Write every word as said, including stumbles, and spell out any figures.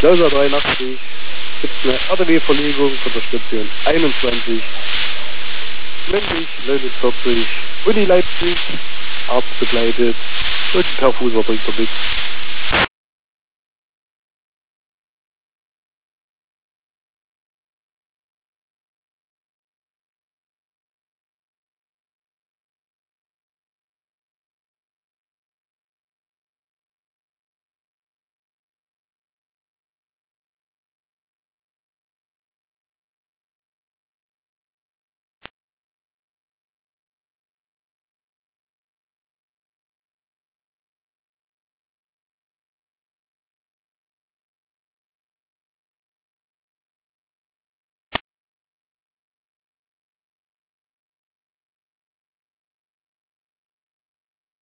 Klauser dreiundachtzig, gibt es eine R D W-Verlegung von der Station einundzwanzig, männlich neunundvierzig, Uni Leipzig, Arzt begleitet und per Fuß bringt er mit.